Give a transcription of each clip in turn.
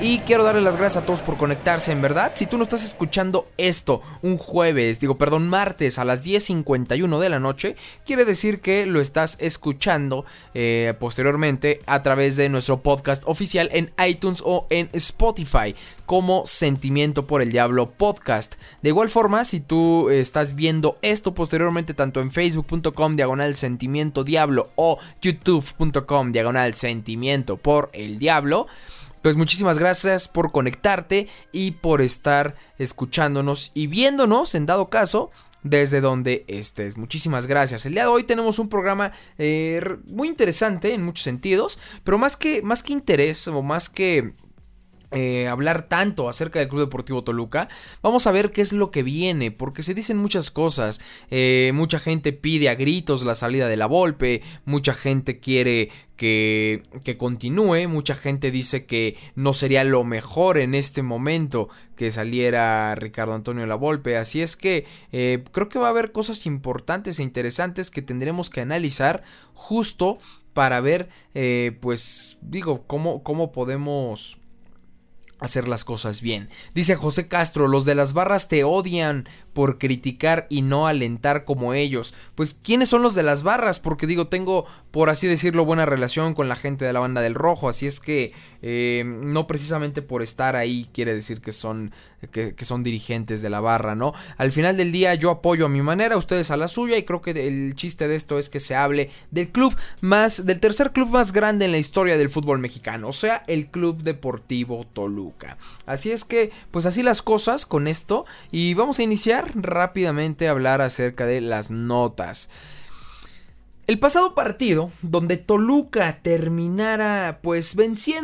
Y quiero darle las gracias a todos por conectarse, en verdad. Si tú no estás escuchando esto un martes a las 10:51 de la noche, quiere decir que lo estás escuchando posteriormente a través de nuestro podcast oficial en iTunes o en Spotify como Sentimiento por el Diablo Podcast. De igual forma, si tú estás viendo esto posteriormente tanto en facebook.com/Sentimiento Diablo o youtube.com/Sentimiento por el Diablo, pues muchísimas gracias por conectarte y por estar escuchándonos y viéndonos en dado caso desde donde estés. Muchísimas gracias. El día de hoy tenemos un programa muy interesante en muchos sentidos, pero más que interés o más que hablar tanto acerca del Club Deportivo Toluca, vamos a ver qué es lo que viene, porque se dicen muchas cosas. Mucha gente pide a gritos la salida de la Volpe, mucha gente quiere que continúe, mucha gente dice que no sería lo mejor en este momento que saliera Ricardo Antonio La Volpe, así es que creo que va a haber cosas importantes e interesantes que tendremos que analizar justo para ver, pues digo, cómo podemos hacer las cosas bien. Dice José Castro: los de las barras te odian por criticar y no alentar como ellos. Pues ¿quiénes son los de las barras? Porque digo, tengo, por así decirlo, buena relación con la gente de la banda del Rojo, así es que no precisamente por estar ahí quiere decir que son dirigentes de la barra, ¿no? Al final del día yo apoyo a mi manera, ustedes a la suya, y creo que el chiste de esto es que se hable del tercer club más grande en la historia del fútbol mexicano, o sea, el Club Deportivo Toluca. Así es que, pues así las cosas con esto, y vamos a iniciar rápidamente a hablar acerca de las notas. El pasado partido, donde Toluca terminara pues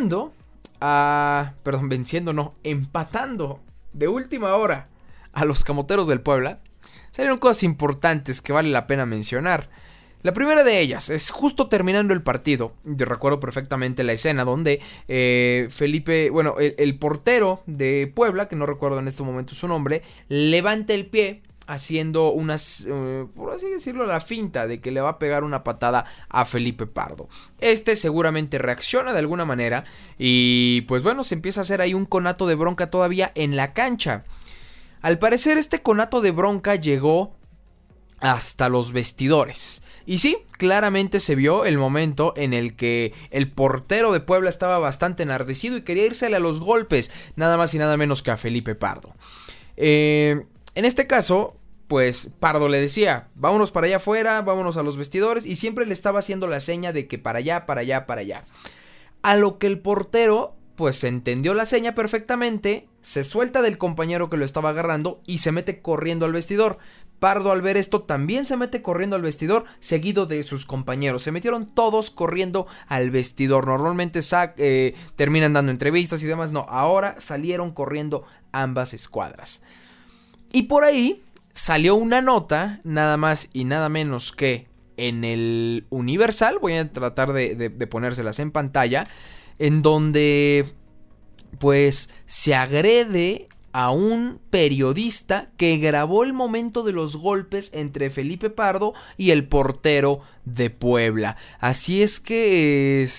empatando de última hora a los Camoteros del Puebla, salieron cosas importantes que vale la pena mencionar. La primera de ellas es justo terminando el partido. Yo recuerdo perfectamente la escena donde Felipe, el portero de Puebla, que no recuerdo en este momento su nombre, levanta el pie haciendo por así decirlo, la finta de que le va a pegar una patada a Felipe Pardo. Este seguramente reacciona de alguna manera y pues bueno, se empieza a hacer ahí un conato de bronca todavía en la cancha. Al parecer este conato de bronca llegó hasta los vestidores. Y sí, claramente se vio el momento en el que el portero de Puebla estaba bastante enardecido y quería írsele a los golpes, nada más y nada menos que a Felipe Pardo. En este caso, pues Pardo le decía: vámonos para allá afuera, vámonos a los vestidores, y siempre le estaba haciendo la seña de que para allá, para allá, para allá. A lo que el portero pues entendió la seña perfectamente, se suelta del compañero que lo estaba agarrando y se mete corriendo al vestidor. Pardo, al ver esto, también se mete corriendo al vestidor, seguido de sus compañeros. Se metieron todos corriendo al vestidor. Normalmente terminan dando entrevistas y demás. No, ahora salieron corriendo ambas escuadras. Y por ahí salió una nota, nada más y nada menos que en el Universal. Voy a tratar de ponérselas en pantalla, en donde pues se agrede a un periodista que grabó el momento de los golpes entre Felipe Pardo y el portero de Puebla. Así es que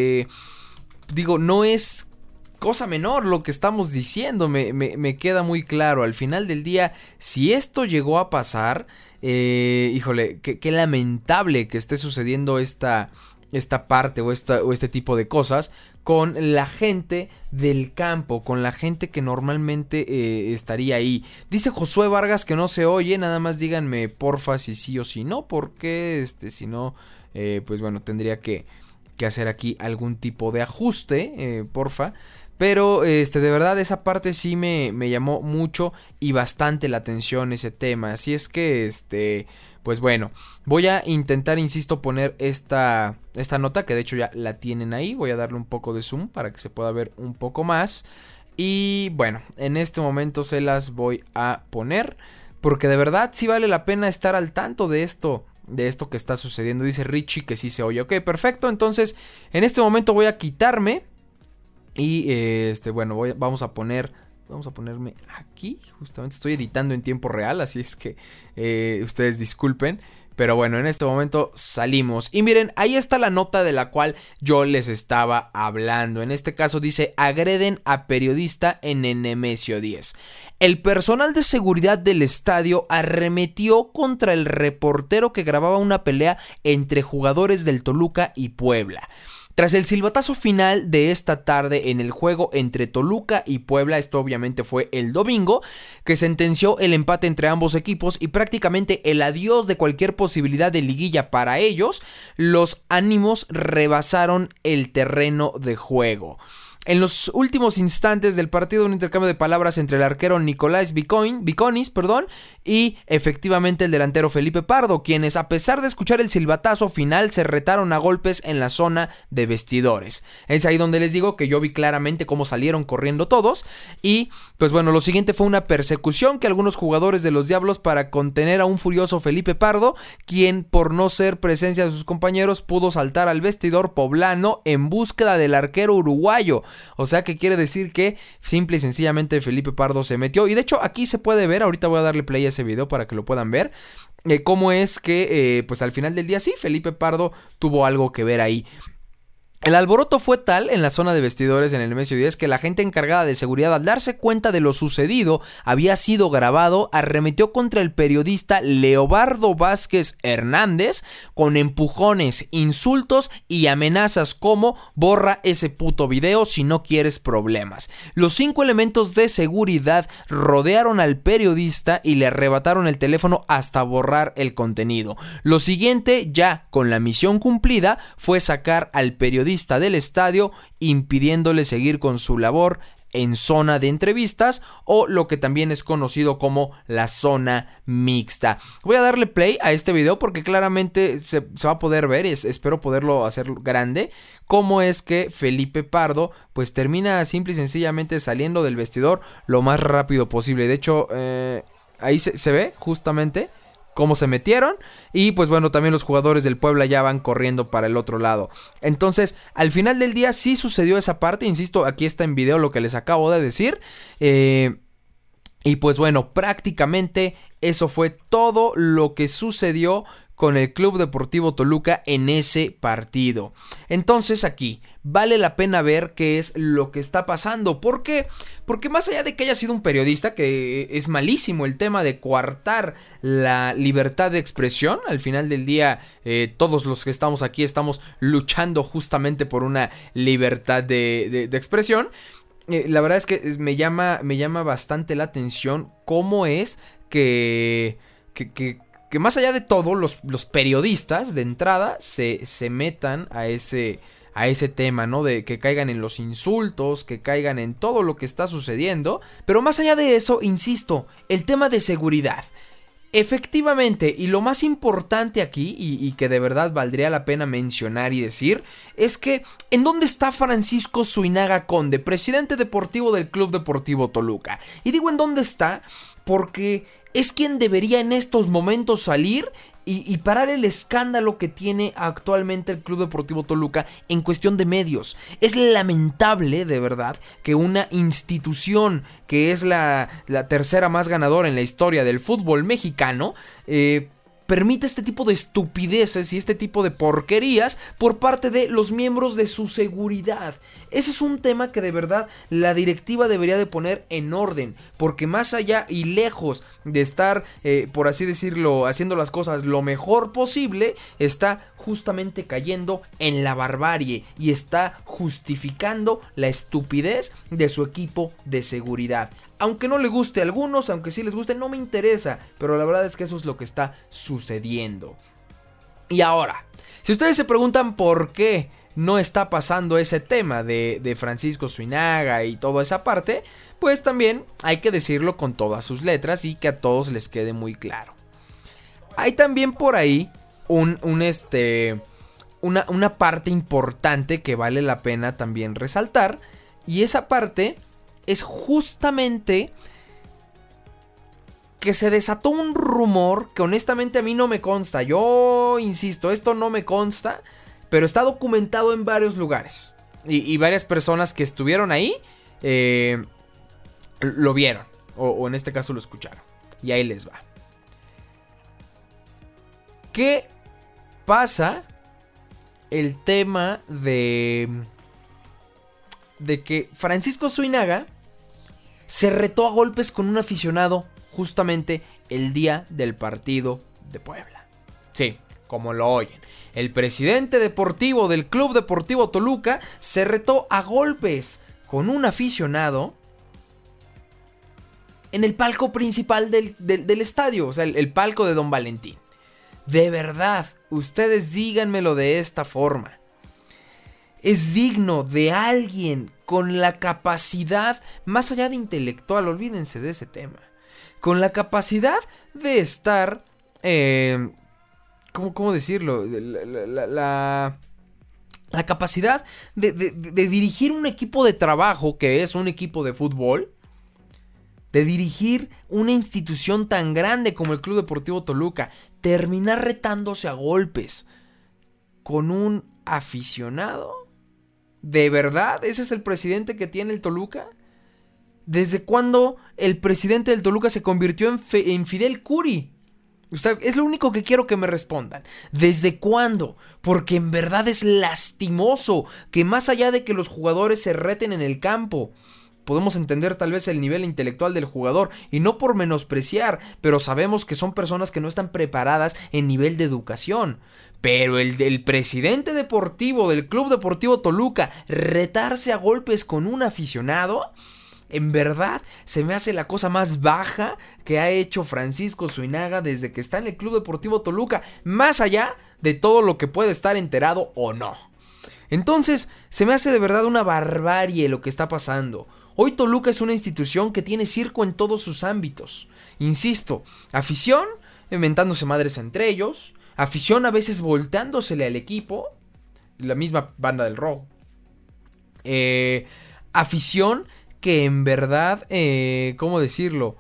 digo, no es cosa menor lo que estamos diciendo, me queda muy claro. Al final del día, si esto llegó a pasar, híjole, qué lamentable que esté sucediendo esta parte o este tipo de cosas con la gente del campo, con la gente que normalmente estaría ahí. Dice Josué Vargas que no se oye, nada más díganme porfa si sí o si no, porque si no, pues bueno, tendría que hacer aquí algún tipo de ajuste, porfa. Pero de verdad esa parte sí me llamó mucho y bastante la atención, ese tema. Así es que pues bueno, voy a intentar, insisto, poner esta nota, que de hecho ya la tienen ahí. Voy a darle un poco de zoom para que se pueda ver un poco más. Y bueno, en este momento se las voy a poner, porque de verdad sí vale la pena estar al tanto de esto que está sucediendo. Dice Richie que sí se oye. Ok, perfecto. Entonces en este momento voy a quitarme y bueno, vamos a poner Vamos a ponerme aquí, justamente estoy editando en tiempo real, así es que ustedes disculpen. Pero bueno, en este momento salimos. Y miren, ahí está la nota de la cual yo les estaba hablando. En este caso dice: agreden a periodista en Nemesio 10. El personal de seguridad del estadio arremetió contra el reportero que grababa una pelea entre jugadores del Toluca y Puebla. Tras el silbatazo final de esta tarde en el juego entre Toluca y Puebla, esto obviamente fue el domingo, que sentenció el empate entre ambos equipos y prácticamente el adiós de cualquier posibilidad de liguilla para ellos, los ánimos rebasaron el terreno de juego. En los últimos instantes del partido, un intercambio de palabras entre el arquero Nicolás Viconis y efectivamente el delantero Felipe Pardo, quienes a pesar de escuchar el silbatazo final se retaron a golpes en la zona de vestidores. Es ahí donde les digo que yo vi claramente cómo salieron corriendo todos y pues bueno, lo siguiente fue una persecución que algunos jugadores de los Diablos para contener a un furioso Felipe Pardo, quien por no ser presencia de sus compañeros pudo saltar al vestidor poblano en búsqueda del arquero uruguayo. O sea que quiere decir que simple y sencillamente Felipe Pardo se metió. Y de hecho aquí se puede ver, ahorita voy a darle play a ese video para que lo puedan ver, cómo es que pues al final del día sí, Felipe Pardo tuvo algo que ver ahí. El alboroto fue tal en la zona de vestidores en el Nemesio 10 que la gente encargada de seguridad, al darse cuenta de lo sucedido había sido grabado, arremetió contra el periodista Leobardo Vázquez Hernández con empujones, insultos y amenazas como: borra ese puto video si no quieres problemas. Los 5 elementos de seguridad rodearon al periodista y le arrebataron el teléfono hasta borrar el contenido. Lo siguiente, ya con la misión cumplida, fue sacar al periodista del estadio, impidiéndole seguir con su labor en zona de entrevistas, o lo que también es conocido como la zona mixta. Voy a darle play a este video porque claramente se va a poder ver, espero poderlo hacer grande, cómo es que Felipe Pardo pues termina simple y sencillamente saliendo del vestidor lo más rápido posible. De hecho, ahí se ve justamente cómo se metieron y pues bueno, también los jugadores del Puebla ya van corriendo para el otro lado. Entonces, al final del día sí sucedió esa parte, insisto, aquí está en video lo que les acabo de decir. Y pues bueno, prácticamente eso fue todo lo que sucedió con el Club Deportivo Toluca en ese partido. Entonces aquí vale la pena ver qué es lo que está pasando. ¿Por qué? Porque más allá de que haya sido un periodista, que es malísimo el tema de coartar la libertad de expresión, al final del día todos los que estamos aquí estamos luchando justamente por una libertad de expresión. La verdad es que me llama bastante la atención cómo es que más allá de todo los periodistas de entrada se metan a ese tema, ¿no? De que caigan en los insultos, que caigan en todo lo que está sucediendo. Pero más allá de eso, insisto, el tema de seguridad. Efectivamente, y lo más importante aquí, y que de verdad valdría la pena mencionar y decir, es que ¿en dónde está Francisco Zuinaga Conde, presidente deportivo del Club Deportivo Toluca? Y digo en dónde está porque es quien debería en estos momentos salir y parar el escándalo que tiene actualmente el Club Deportivo Toluca en cuestión de medios. Es lamentable, de verdad, que una institución que es la tercera más ganadora en la historia del fútbol mexicano permite este tipo de estupideces y este tipo de porquerías por parte de los miembros de su seguridad. Ese es un tema que de verdad la directiva debería de poner en orden, porque más allá y lejos de estar, por así decirlo, haciendo las cosas lo mejor posible, está justamente cayendo en la barbarie y está justificando la estupidez de su equipo de seguridad. Aunque no le guste a algunos, aunque sí les guste, no me interesa, pero la verdad es que eso es lo que está sucediendo. Y ahora, si ustedes se preguntan por qué no está pasando ese tema de Francisco Zuinaga y toda esa parte, pues también hay que decirlo con todas sus letras y que a todos les quede muy claro. Hay también por ahí una parte importante que vale la pena también resaltar, y esa parte es justamente que se desató un rumor que honestamente a mí no me consta. Yo insisto, esto no me consta, pero está documentado en varios lugares y varias personas que estuvieron ahí lo vieron, o en este caso lo escucharon. Y ahí les va. ¿Qué pasa? El tema de que Francisco Zuinaga se retó a golpes con un aficionado justamente el día del partido de Puebla. Sí, como lo oyen. El presidente deportivo del Club Deportivo Toluca se retó a golpes con un aficionado en el palco principal del estadio, o sea, el palco de Don Valentín. De verdad, ustedes díganmelo de esta forma. Es digno de alguien con la capacidad, más allá de intelectual, olvídense de ese tema, con la capacidad de estar, ¿cómo decirlo? La capacidad de dirigir un equipo de trabajo, que es un equipo de fútbol, de dirigir una institución tan grande como el Club Deportivo Toluca, terminar retándose a golpes con un aficionado. ¿De verdad? ¿Ese es el presidente que tiene el Toluca? ¿Desde cuándo el presidente del Toluca se convirtió en Fidel Curi? O sea, es lo único que quiero que me respondan. ¿Desde cuándo? Porque en verdad es lastimoso que más allá de que los jugadores se reten en el campo, podemos entender tal vez el nivel intelectual del jugador y no por menospreciar, pero sabemos que son personas que no están preparadas en nivel de educación. Pero el presidente deportivo del Club Deportivo Toluca retarse a golpes con un aficionado, en verdad se me hace la cosa más baja que ha hecho Francisco Zuinaga desde que está en el Club Deportivo Toluca, más allá de todo lo que puede estar enterado o no. Entonces, se me hace de verdad una barbarie lo que está pasando. Hoy Toluca es una institución que tiene circo en todos sus ámbitos. Insisto, afición inventándose madres entre ellos, afición a veces volteándosele al equipo, la misma banda del rojo. Afición que en verdad, ¿cómo decirlo?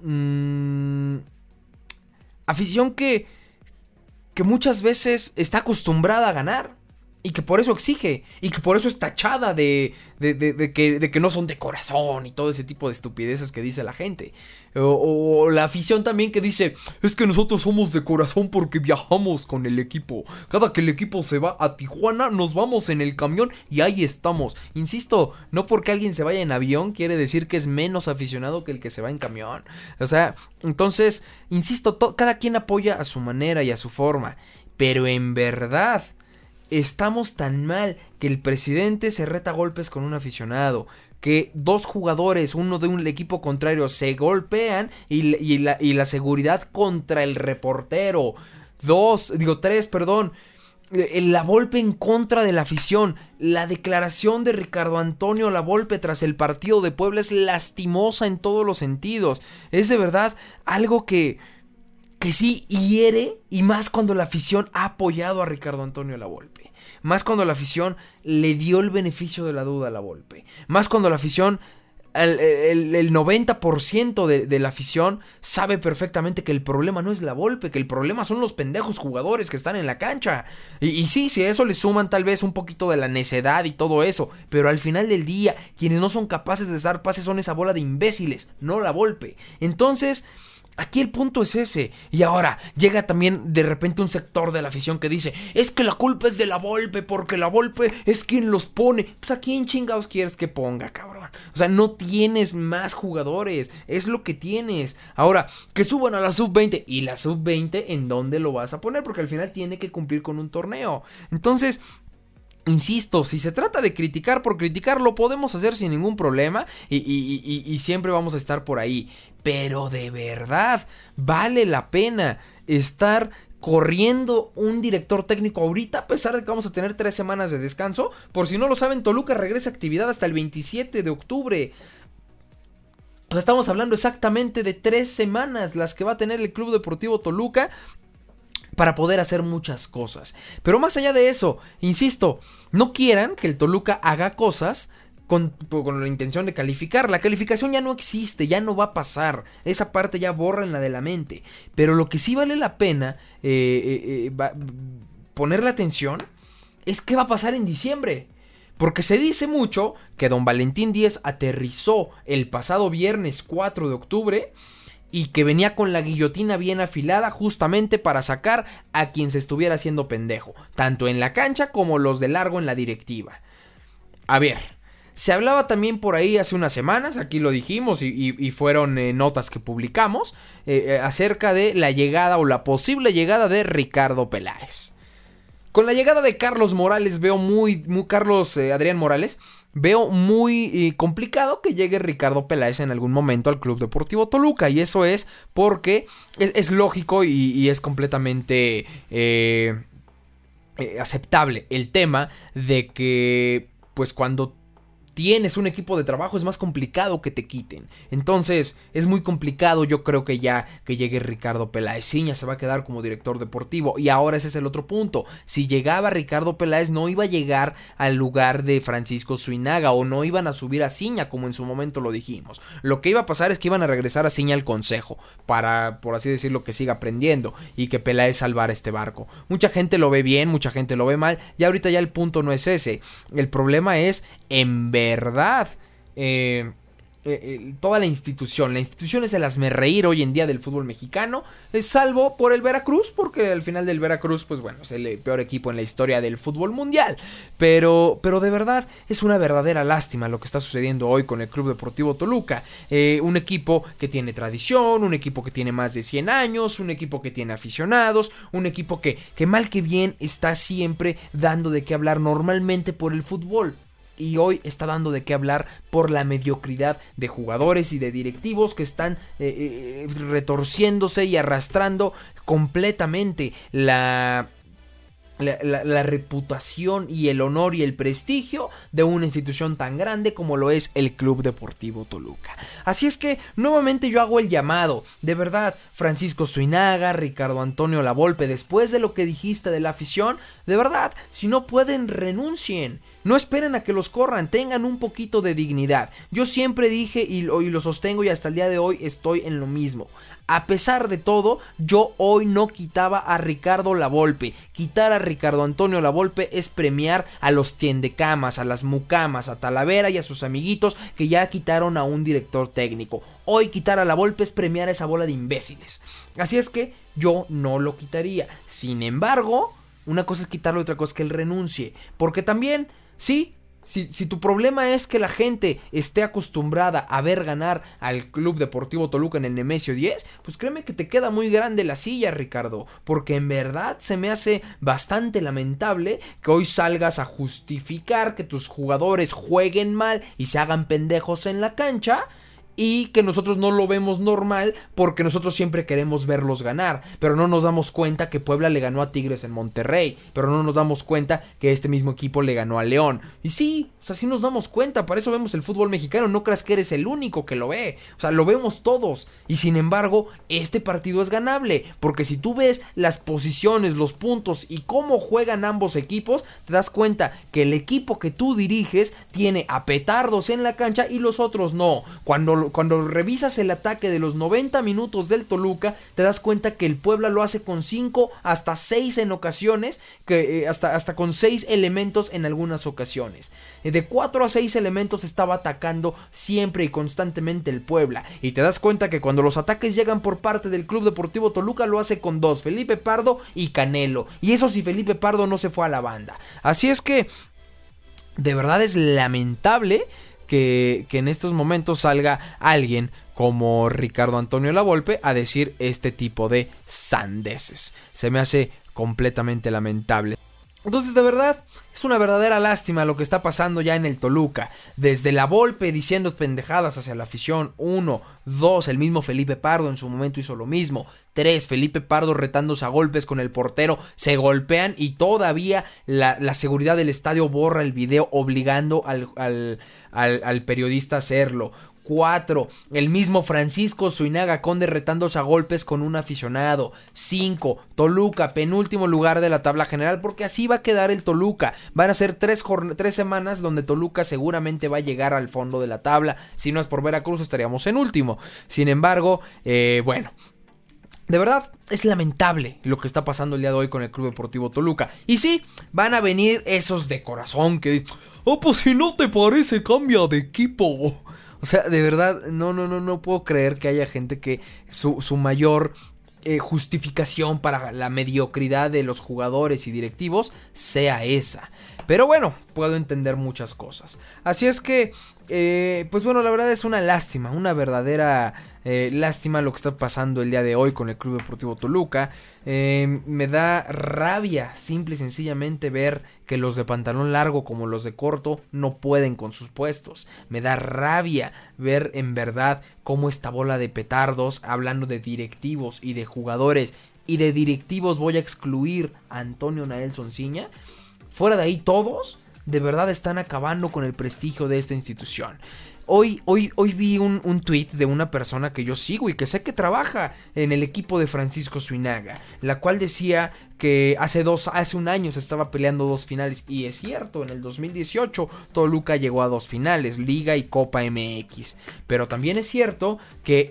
Afición que muchas veces está acostumbrada a ganar. Y que por eso exige, y que por eso es tachada de que no son de corazón y todo ese tipo de estupideces que dice la gente. O la afición también que dice, es que nosotros somos de corazón porque viajamos con el equipo. Cada que el equipo se va a Tijuana, nos vamos en el camión y ahí estamos. Insisto, no porque alguien se vaya en avión quiere decir que es menos aficionado que el que se va en camión. O sea, entonces, insisto, cada quien apoya a su manera y a su forma. Pero en verdad, estamos tan mal que el presidente se reta a golpes con un aficionado, que dos jugadores, uno de un equipo contrario, se golpean y la seguridad contra el reportero. Tres, la Volpe en contra de la afición. La declaración de Ricardo Antonio Lavolpe tras el partido de Puebla es lastimosa en todos los sentidos. Es de verdad algo que sí hiere, y más cuando la afición ha apoyado a Ricardo Antonio Lavolpe. Más cuando la afición le dio el beneficio de la duda a Lavolpe. Más cuando la afición, el 90% de la afición sabe perfectamente que el problema no es Lavolpe, que el problema son los pendejos jugadores que están en la cancha. Y sí, si a eso le suman tal vez un poquito de la necedad y todo eso, pero al final del día, quienes no son capaces de dar pases son esa bola de imbéciles, no Lavolpe. Entonces, aquí el punto es ese. Y ahora llega también de repente un sector de la afición que dice, es que la culpa es de Lavolpe, porque Lavolpe es quien los pone. Pues ¿a quién chingados quieres que ponga, cabrón? O sea, no tienes más jugadores, es lo que tienes. Ahora, que suban a la sub-20. ¿Y la sub-20 en dónde lo vas a poner? Porque al final tiene que cumplir con un torneo. Entonces, insisto, si se trata de criticar por criticar, lo podemos hacer sin ningún problema y siempre vamos a estar por ahí. Pero de verdad, vale la pena estar corriendo un director técnico ahorita, a pesar de que vamos a tener 3 semanas de descanso. Por si no lo saben, Toluca regresa a actividad hasta el 27 de octubre. O sea, estamos hablando exactamente de 3 semanas las que va a tener el Club Deportivo Toluca para poder hacer muchas cosas. Pero más allá de eso, insisto, no quieran que el Toluca haga cosas con la intención de calificar. La calificación ya no existe, ya no va a pasar. Esa parte ya bórrenla de la mente. Pero lo que sí vale la pena ponerle atención es qué va a pasar en diciembre. Porque se dice mucho que don Valentín Díez aterrizó el pasado viernes 4 de octubre y que venía con la guillotina bien afilada justamente para sacar a quien se estuviera haciendo pendejo, tanto en la cancha como los de largo en la directiva. A ver, se hablaba también por ahí hace unas semanas, aquí lo dijimos y fueron notas que publicamos, acerca de la llegada o la posible llegada de Ricardo Peláez. Con la llegada de Carlos Morales veo Adrián Morales, veo muy complicado que llegue Ricardo Peláez en algún momento al Club Deportivo Toluca. Y eso es porque es lógico y es completamente aceptable el tema de que pues cuando tienes un equipo de trabajo es más complicado que te quiten. Entonces es muy complicado, yo creo que ya que llegue Ricardo Peláez. Ciña se va a quedar como director deportivo. Y ahora ese es el otro punto. Si llegaba Ricardo Peláez no iba a llegar al lugar de Francisco Suinaga o no iban a subir a Ciña como en su momento lo dijimos. Lo que iba a pasar es que iban a regresar a Ciña al consejo para, por así decirlo, que siga aprendiendo y que Peláez salvara este barco. Mucha gente lo ve bien, mucha gente lo ve mal. Y ahorita ya el punto no es ese. El problema es en verdad toda la institución es el hazmerreír hoy en día del fútbol mexicano, salvo por el Veracruz, porque al final del Veracruz pues bueno, es el peor equipo en la historia del fútbol mundial, pero de verdad es una verdadera lástima lo que está sucediendo hoy con el Club Deportivo Toluca, un equipo que tiene tradición, un equipo que tiene más de 100 años, un equipo que tiene aficionados, un equipo que mal que bien está siempre dando de qué hablar normalmente por el fútbol. Y hoy está dando de qué hablar por la mediocridad de jugadores y de directivos que están retorciéndose y arrastrando completamente la reputación y el honor y el prestigio de una institución tan grande como lo es el Club Deportivo Toluca. Así es que nuevamente yo hago el llamado, de verdad, Francisco Suinaga, Ricardo Antonio Lavolpe, después de lo que dijiste de la afición, de verdad, si no pueden, renuncien. No esperen a que los corran, tengan un poquito de dignidad. Yo siempre dije y lo sostengo y hasta el día de hoy estoy en lo mismo. A pesar de todo, yo hoy no quitaba a Ricardo Lavolpe. Quitar a Ricardo Antonio Lavolpe es premiar a los tiendecamas, a las mucamas, a Talavera y a sus amiguitos que ya quitaron a un director técnico. Hoy quitar a Lavolpe es premiar a esa bola de imbéciles. Así es que yo no lo quitaría. Sin embargo, una cosa es quitarlo y otra cosa es que él renuncie. Porque también... Sí, si tu problema es que la gente esté acostumbrada a ver ganar al Club Deportivo Toluca en el Nemesio 10, pues créeme que te queda muy grande la silla, Ricardo, porque en verdad se me hace bastante lamentable que hoy salgas a justificar que tus jugadores jueguen mal y se hagan pendejos en la cancha. Y que nosotros no lo vemos normal porque nosotros siempre queremos verlos ganar. Pero no nos damos cuenta que Puebla le ganó a Tigres en Monterrey. Pero no nos damos cuenta que este mismo equipo le ganó a León. Y sí, o sea, sí nos damos cuenta. Para eso vemos el fútbol mexicano. No creas que eres el único que lo ve. O sea, lo vemos todos. Y sin embargo, este partido es ganable. Porque si tú ves las posiciones, los puntos y cómo juegan ambos equipos, te das cuenta que el equipo que tú diriges tiene a petardos en la cancha y los otros no. Cuando revisas el ataque de los 90 minutos del Toluca, te das cuenta que el Puebla lo hace con 5 hasta 6 en ocasiones, que hasta con 6 elementos en algunas ocasiones. De 4 a 6 elementos estaba atacando siempre y constantemente el Puebla. Y te das cuenta que cuando los ataques llegan por parte del Club Deportivo Toluca, lo hace con 2, Felipe Pardo y Canelo. Y eso si Felipe Pardo no se fue a la banda. Así es que, de verdad es lamentable que en estos momentos salga alguien como Ricardo Antonio Lavolpe a decir este tipo de sandeces. Se me hace completamente lamentable. Entonces, de verdad, es una verdadera lástima lo que está pasando ya en el Toluca. Desde Lavolpe diciendo pendejadas hacia la afición. 1, 2, el mismo Felipe Pardo en su momento hizo lo mismo. 3, Felipe Pardo retándose a golpes con el portero. Se golpean y todavía la seguridad del estadio borra el video obligando al periodista a hacerlo. 4, el mismo Francisco Suinaga Conde retándose a golpes con un aficionado. 5, Toluca, penúltimo lugar de la tabla general, porque así va a quedar el Toluca. Van a ser 3 semanas donde Toluca seguramente va a llegar al fondo de la tabla. Si no es por Veracruz estaríamos en último. Sin embargo, bueno, De verdad, es lamentable lo que está pasando el día de hoy con el Club Deportivo Toluca. Y sí, van a venir esos de corazón que dicen, pues si no te parece, cambia de equipo. O sea, de verdad, no puedo creer que haya gente que su mayor justificación para la mediocridad de los jugadores y directivos sea esa. Pero bueno, puedo entender muchas cosas. Así es que, pues bueno, la verdad es una lástima, una verdadera lástima lo que está pasando el día de hoy con el Club Deportivo Toluca. Me da rabia, simple y sencillamente, ver que los de pantalón largo como los de corto no pueden con sus puestos. Me da rabia ver en verdad cómo esta bola de petardos, hablando de directivos y de jugadores, y de directivos voy a excluir a Antonio Nael Sonsiña. Fuera de ahí todos, de verdad están acabando con el prestigio de esta institución. Hoy vi un tweet de una persona que yo sigo y que sé que trabaja en el equipo de Francisco Suinaga, la cual decía que hace un año se estaba peleando 2 finales, y es cierto, en el 2018 Toluca llegó a 2 finales, Liga y Copa MX, pero también es cierto que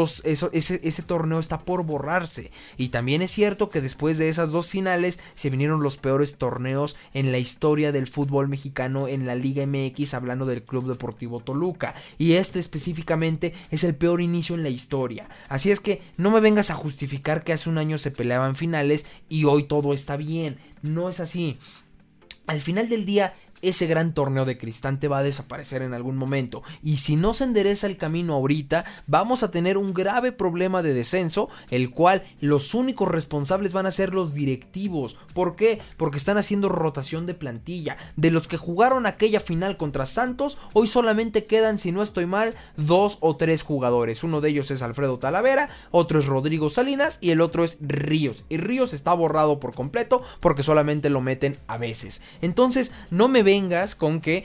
ese torneo está por borrarse, y también es cierto que después de esas 2 finales se vinieron los peores torneos en la historia del fútbol mexicano en la Liga MX, hablando del Club Deportivo Toluca, y este específicamente es el peor inicio en la historia. Así es que no me vengas a justificar que hace un año se peleaban finales y hoy todo está bien. No es así. Al final del día, ese gran torneo de Cristante va a desaparecer en algún momento, y si no se endereza el camino ahorita, vamos a tener un grave problema de descenso, el cual los únicos responsables van a ser los directivos. ¿Por qué? Porque están haciendo rotación de plantilla. De los que jugaron aquella final contra Santos, hoy solamente quedan, si no estoy mal, 2 o 3 jugadores. Uno de ellos es Alfredo Talavera, otro es Rodrigo Salinas y el otro es Ríos. Y Ríos está borrado por completo porque solamente lo meten a veces. Entonces, no me vengas con que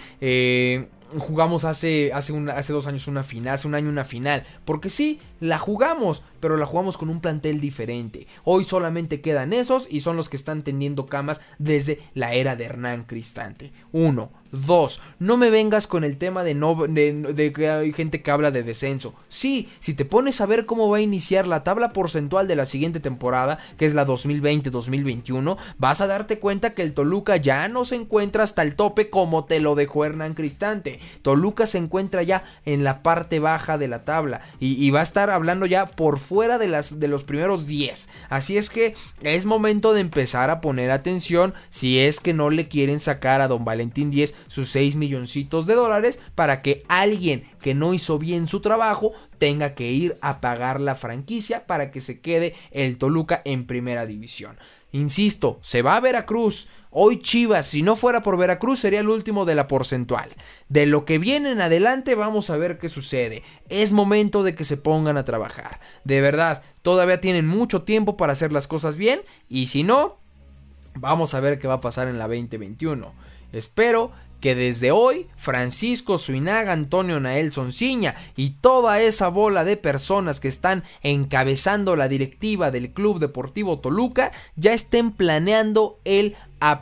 jugamos hace 2 años una final, hace un año una final, porque sí, la jugamos, pero la jugamos con un plantel diferente. Hoy solamente quedan esos y son los que están tendiendo camas desde la era de Hernán Cristante. 1, 2, no me vengas con el tema de que hay gente que habla de descenso. Sí, si te pones a ver cómo va a iniciar la tabla porcentual de la siguiente temporada, que es la 2020-2021, vas a darte cuenta que el Toluca ya no se encuentra hasta el tope como te lo dejó Hernán Cristante. Toluca se encuentra ya en la parte baja de la tabla y va a estar hablando ya por fuera de los primeros 10. Así es que es momento de empezar a poner atención si es que no le quieren sacar a don Valentín Díez sus 6 milloncitos de dólares para que alguien que no hizo bien su trabajo tenga que ir a pagar la franquicia para que se quede el Toluca en primera división. Insisto, se va a Veracruz. Hoy Chivas, si no fuera por Veracruz, sería el último de la porcentual. De lo que viene en adelante vamos a ver qué sucede. Es momento de que se pongan a trabajar. De verdad, todavía tienen mucho tiempo para hacer las cosas bien, y si no, vamos a ver qué va a pasar en la 2021. Espero que desde hoy Francisco Suinaga, Antonio Nael Sonsiña y toda esa bola de personas que están encabezando la directiva del Club Deportivo Toluca ya estén planeando el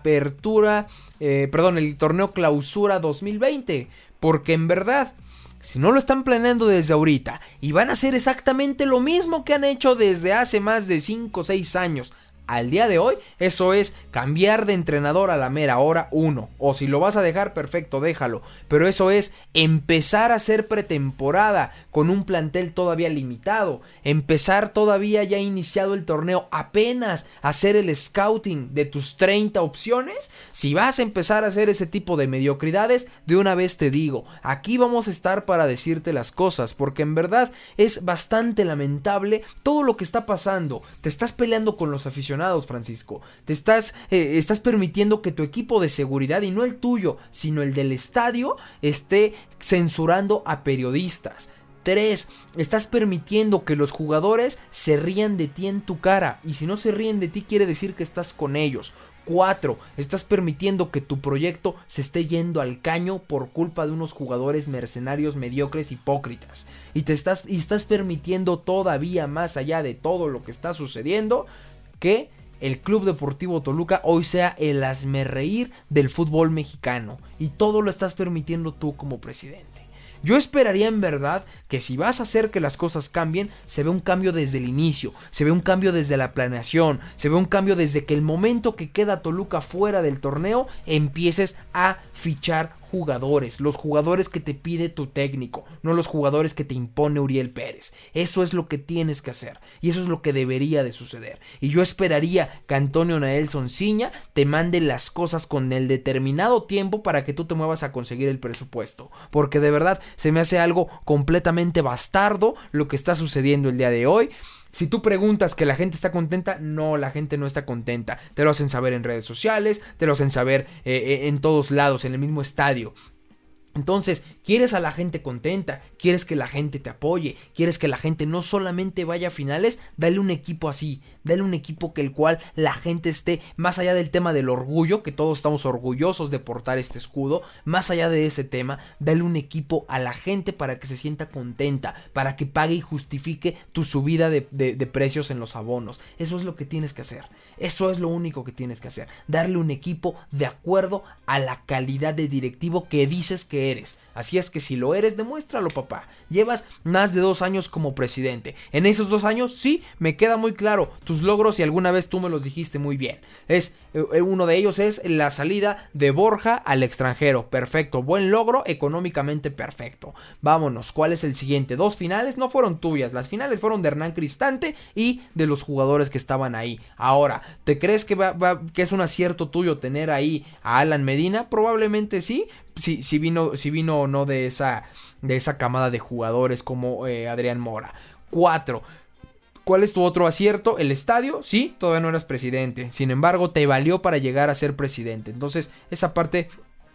torneo Clausura 2020, porque en verdad, si no lo están planeando desde ahorita y van a hacer exactamente lo mismo que han hecho desde hace más de 5 o 6 años al día de hoy, eso es cambiar de entrenador a la mera hora, o si lo vas a dejar, perfecto, déjalo, pero eso es empezar a hacer pretemporada con un plantel todavía limitado, empezar todavía ya iniciado el torneo, apenas hacer el scouting de tus 30 opciones. Si vas a empezar a hacer ese tipo de mediocridades, de una vez te digo, aquí vamos a estar para decirte las cosas, porque en verdad es bastante lamentable todo lo que está pasando. Te estás peleando con los aficionados, Francisco, te estás permitiendo que tu equipo de seguridad, y no el tuyo, sino el del estadio, esté censurando a periodistas. 3, estás permitiendo que los jugadores se rían de ti en tu cara, y si no se ríen de ti quiere decir que estás con ellos. 4, estás permitiendo que tu proyecto se esté yendo al caño por culpa de unos jugadores mercenarios, mediocres, hipócritas. Y estás permitiendo todavía, más allá de todo lo que está sucediendo, que el Club Deportivo Toluca hoy sea el hazmerreír del fútbol mexicano. Y todo lo estás permitiendo tú como presidente. Yo esperaría en verdad que si vas a hacer que las cosas cambien, se ve un cambio desde el inicio, se ve un cambio desde la planeación, se ve un cambio desde que el momento que queda Toluca fuera del torneo, empieces a fichar jugadores, los jugadores que te pide tu técnico, no los jugadores que te impone Uriel Pérez. Eso es lo que tienes que hacer y eso es lo que debería de suceder. Y yo esperaría que Antonio Naelson Ciña te mande las cosas con el determinado tiempo para que tú te muevas a conseguir el presupuesto, porque de verdad se me hace algo completamente bastardo lo que está sucediendo el día de hoy. Si tú preguntas que la gente está contenta, no, la gente no está contenta. Te lo hacen saber en redes sociales, te lo hacen saber en todos lados, en el mismo estadio. Entonces, quieres a la gente contenta, quieres que la gente te apoye, quieres que la gente no solamente vaya a finales, dale un equipo así, dale un equipo que el cual la gente esté, más allá del tema del orgullo, que todos estamos orgullosos de portar este escudo, más allá de ese tema, dale un equipo a la gente para que se sienta contenta, para que pague y justifique tu subida de precios en los abonos. Eso es lo que tienes que hacer, eso es lo único que tienes que hacer, darle un equipo de acuerdo a la calidad de directivo que dices que eres. Así es que si lo eres, demuéstralo, papá. Llevas más de 2 años como presidente. En esos 2 años, sí, me queda muy claro tus logros y alguna vez tú me los dijiste muy bien. Uno de ellos es la salida de Borja al extranjero. Perfecto, buen logro, económicamente perfecto. Vámonos, ¿cuál es el siguiente? 2 finales no fueron tuyas, las finales fueron de Hernán Cristante y de los jugadores que estaban ahí. Ahora, ¿te crees que que es un acierto tuyo tener ahí a Alan Medina? Probablemente sí. Si vino o no de esa camada de jugadores como Adrián Mora. 4. ¿Cuál es tu otro acierto? El estadio, sí, todavía no eras presidente. Sin embargo, te valió para llegar a ser presidente. Entonces, esa parte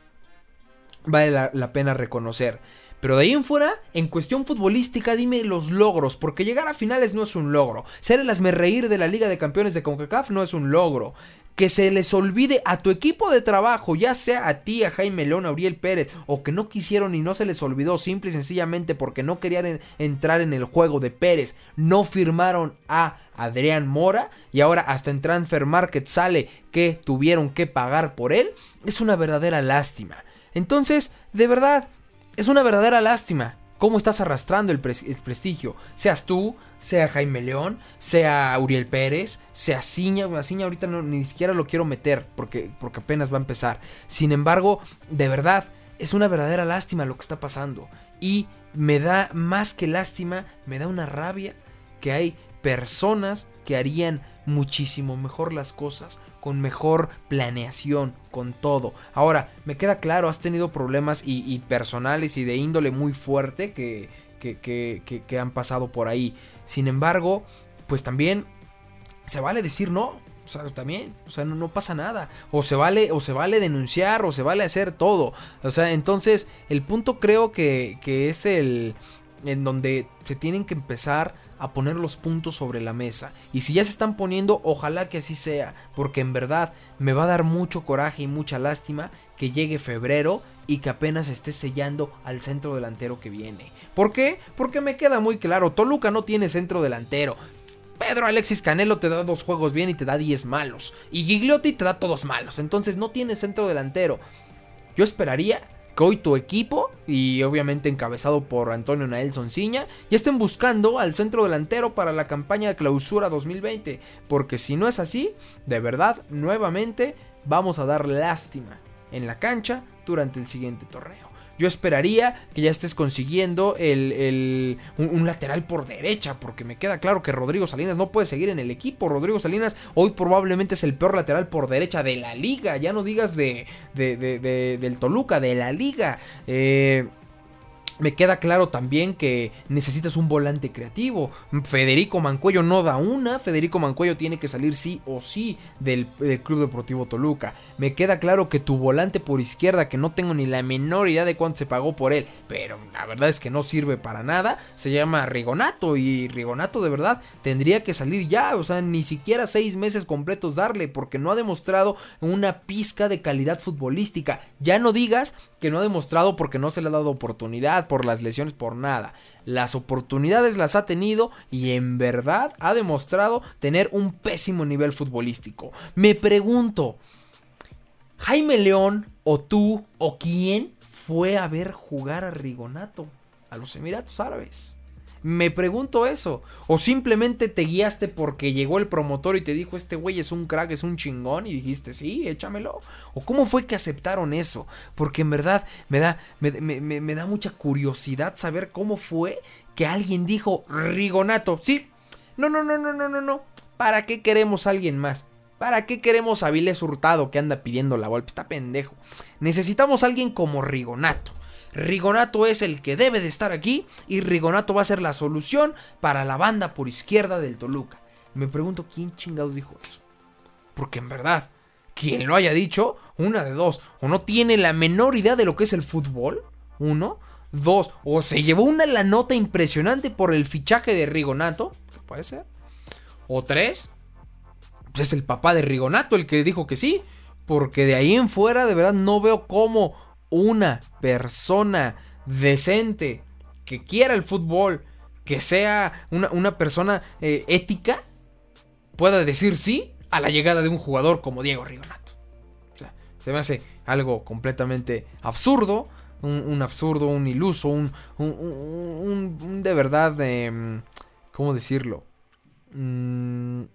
vale la pena reconocer. Pero de ahí en fuera, en cuestión futbolística, dime los logros, porque llegar a finales no es un logro. Ser el hazmerreír de la Liga de Campeones de CONCACAF no es un logro. Que se les olvide a tu equipo de trabajo, ya sea a ti, a Jaime León, a Uriel Pérez, o que no quisieron y no se les olvidó simple y sencillamente porque no querían entrar en el juego de Pérez, no firmaron a Adrián Mora y ahora hasta en Transfer Market sale que tuvieron que pagar por él, es una verdadera lástima. Entonces, de verdad, es una verdadera lástima cómo estás arrastrando el prestigio. Seas tú, sea Jaime León, sea Uriel Pérez, sea Ciña. Ciña ahorita ni siquiera lo quiero meter porque apenas va a empezar. Sin embargo, de verdad, es una verdadera lástima lo que está pasando. Y me da más que lástima, me da una rabia que hay personas que harían muchísimo mejor las cosas, con mejor planeación, con todo. Ahora, me queda claro, has tenido problemas y personales y de índole muy fuerte que han pasado por ahí. Sin embargo, pues también se vale decir no. O sea, también, o sea, no pasa nada. O se vale denunciar, o se vale hacer todo. O sea, entonces, el punto creo que es el en donde se tienen que empezar a poner los puntos sobre la mesa. Y si ya se están poniendo, ojalá que así sea, porque en verdad me va a dar mucho coraje y mucha lástima que llegue febrero y que apenas esté sellando al centro delantero que viene. ¿Por qué? Porque me queda muy claro, Toluca no tiene centro delantero. Pedro Alexis Canelo te da 2 juegos bien y te da 10 malos. Y Gigliotti te da todos malos. Entonces no tiene centro delantero. Yo esperaría que hoy tu equipo, y obviamente encabezado por Antonio Naelson Ciña, ya estén buscando al centro delantero para la campaña de clausura 2020. Porque si no es así, de verdad, nuevamente vamos a dar lástima en la cancha durante el siguiente torneo. Yo esperaría que ya estés consiguiendo un lateral por derecha, porque me queda claro que Rodrigo Salinas no puede seguir en el equipo. Rodrigo Salinas hoy probablemente es el peor lateral por derecha de la liga. Ya no digas del Toluca, de la liga. Me queda claro también que necesitas un volante creativo. Federico Mancuello no da una. Federico Mancuello tiene que salir sí o sí del Club Deportivo Toluca. Me queda claro que tu volante por izquierda, que no tengo ni la menor idea de cuánto se pagó por él, pero la verdad es que no sirve para nada, se llama Rigonato. Y Rigonato de verdad tendría que salir ya. O sea, ni siquiera 6 meses completos darle, porque no ha demostrado una pizca de calidad futbolística. Ya no digas que no ha demostrado porque no se le ha dado oportunidad, por las lesiones, por nada. Las oportunidades las ha tenido y en verdad ha demostrado tener un pésimo nivel futbolístico. Me pregunto, ¿Jaime León o tú o quién fue a ver jugar a Rigonato? a los Emiratos Árabes. Me pregunto eso. O simplemente te guiaste porque llegó el promotor y te dijo, este güey es un crack, es un chingón, y dijiste, sí, échamelo. O cómo fue que aceptaron eso. Porque en verdad me da mucha curiosidad saber cómo fue que alguien dijo, Rigonato, sí. No. ¿Para qué queremos a alguien más? ¿Para qué queremos a Avilés Hurtado que anda pidiendo la Volpe? Está pendejo. Necesitamos a alguien como Rigonato. Rigonato es el que debe de estar aquí y Rigonato va a ser la solución para la banda por izquierda del Toluca. Me pregunto quién chingados dijo eso. Porque en verdad, quien lo haya dicho, una de dos, o no tiene la menor idea de lo que es el fútbol, uno, dos, o se llevó una la nota impresionante por el fichaje de Rigonato, que puede ser, o tres, pues es el papá de Rigonato el que dijo que sí, porque de ahí en fuera de verdad no veo cómo una persona decente que quiera el fútbol, que sea una persona ética, pueda decir sí a la llegada de un jugador como Diego Rigonato. O sea, se me hace algo completamente absurdo, un absurdo, un iluso, un de verdad, ¿cómo decirlo? Un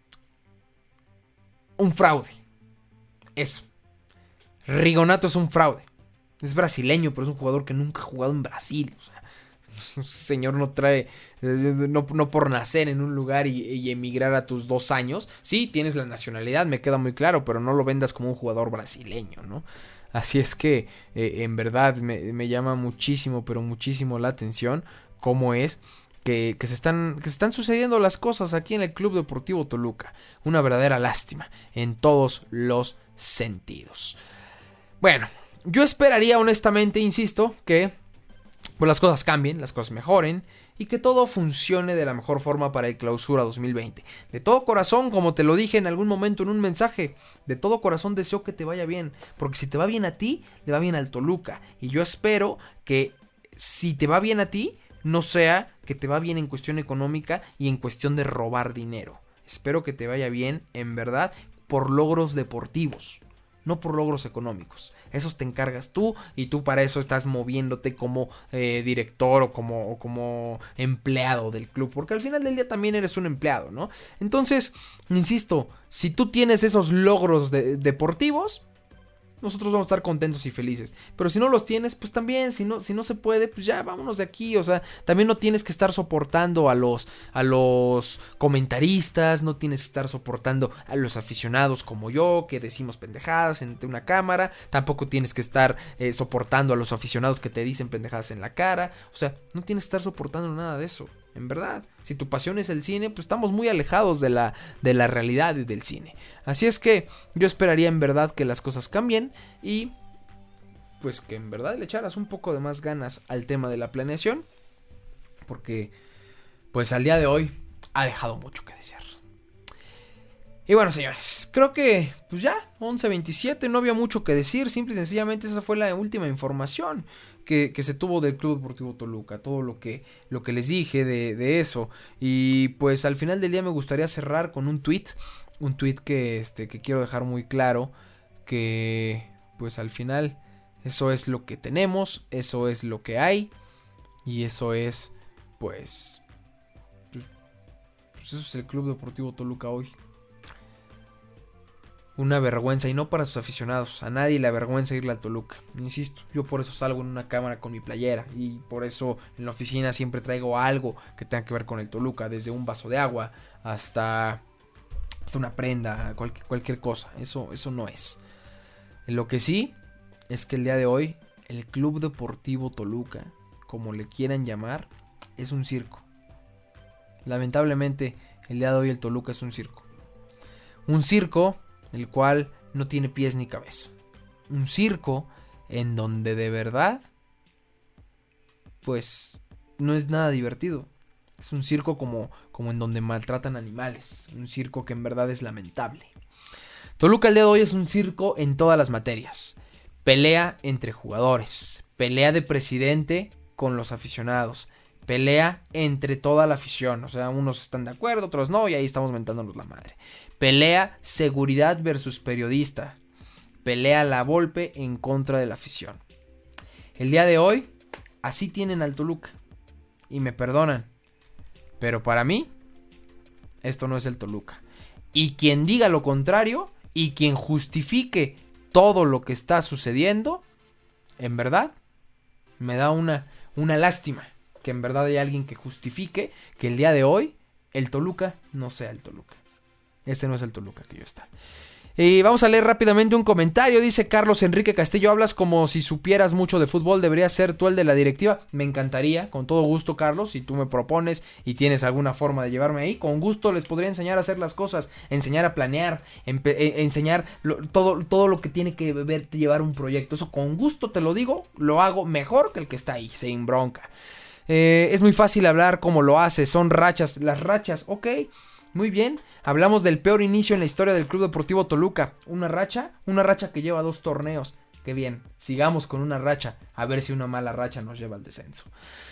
fraude. Eso. Rigonato es un fraude. Es brasileño, pero es un jugador que nunca ha jugado en Brasil. O sea, ese señor no trae, no por nacer en un lugar y emigrar a tus 2 años. Sí, tienes la nacionalidad, me queda muy claro, pero no lo vendas como un jugador brasileño, ¿no? Así es que, en verdad, me llama muchísimo, pero muchísimo la atención cómo es que se están sucediendo las cosas aquí en el Club Deportivo Toluca. Una verdadera lástima en todos los sentidos. Bueno, yo esperaría honestamente, insisto, que pues las cosas cambien, las cosas mejoren y que todo funcione de la mejor forma para el Clausura 2020. De todo corazón, como te lo dije en algún momento en un mensaje, de todo corazón deseo que te vaya bien, porque si te va bien a ti, le va bien al Toluca. Y yo espero que si te va bien a ti, no sea que te va bien en cuestión económica y en cuestión de robar dinero. Espero que te vaya bien, en verdad, por logros deportivos, no por logros económicos. Esos te encargas tú y tú para eso estás moviéndote como director o como empleado del club, porque al final del día también eres un empleado, ¿no? Entonces, insisto, si tú tienes esos logros deportivos, nosotros vamos a estar contentos y felices. Pero si no los tienes, pues también, si no se puede, pues ya vámonos de aquí. O sea, también no tienes que estar soportando a los comentaristas, no tienes que estar soportando a los aficionados como yo, que decimos pendejadas ante una cámara. Tampoco tienes que estar soportando a los aficionados que te dicen pendejadas en la cara. O sea, no tienes que estar soportando nada de eso. En verdad, si tu pasión es el cine, pues estamos muy alejados de la realidad y del cine. Así es que yo esperaría en verdad que las cosas cambien y pues que en verdad le echaras un poco de más ganas al tema de la planeación, porque pues al día de hoy ha dejado mucho que desear. Y bueno, señores, creo que pues ya 11:27, no había mucho que decir, simple y sencillamente esa fue la última información que se tuvo del Club Deportivo Toluca, todo lo que les dije de eso. Y pues al final del día me gustaría cerrar con un tweet que quiero dejar muy claro, que pues al final eso es lo que tenemos, eso es lo que hay y eso es pues eso es el Club Deportivo Toluca hoy. Una vergüenza, y no para sus aficionados, a nadie le avergüenza irle al Toluca, insisto, yo por eso salgo en una cámara con mi playera y por eso en la oficina siempre traigo algo que tenga que ver con el Toluca, desde un vaso de agua hasta una prenda, cualquier cosa, eso no es. Lo que sí es que el día de hoy el Club Deportivo Toluca, como le quieran llamar, es un circo. Lamentablemente el día de hoy el Toluca es un circo el cual no tiene pies ni cabeza. Un circo en donde de verdad pues no es nada divertido. Es un circo como en donde maltratan animales. Un circo que en verdad es lamentable. Toluca el día de hoy es un circo en todas las materias. Pelea entre jugadores, pelea de presidente con los aficionados, pelea entre toda la afición, o sea, unos están de acuerdo, otros no, y ahí estamos mentándonos la madre. Pelea seguridad versus periodista. Pelea la Volpe en contra de la afición. El día de hoy, así tienen al Toluca. Y me perdonan, pero para mí, esto no es el Toluca. Y quien diga lo contrario, y quien justifique todo lo que está sucediendo, en verdad, me da una lástima que en verdad haya alguien que justifique que el día de hoy el Toluca no sea el Toluca. Este no es el Toluca que yo está. Y vamos a leer rápidamente un comentario. Dice Carlos Enrique Castillo: hablas como si supieras mucho de fútbol, deberías ser tú el de la directiva. Me encantaría, con todo gusto, Carlos, si tú me propones y tienes alguna forma de llevarme ahí, con gusto les podría enseñar a hacer las cosas, enseñar a planear, enseñar todo lo que tiene que ver llevar un proyecto. Eso con gusto te lo digo, lo hago mejor que el que está ahí, sin bronca. Es muy fácil hablar como lo hace, son rachas, las rachas, ok. Muy bien, hablamos del peor inicio en la historia del Club Deportivo Toluca. Una racha que lleva 2 torneos. Qué bien, sigamos con una racha, a ver si una mala racha nos lleva al descenso.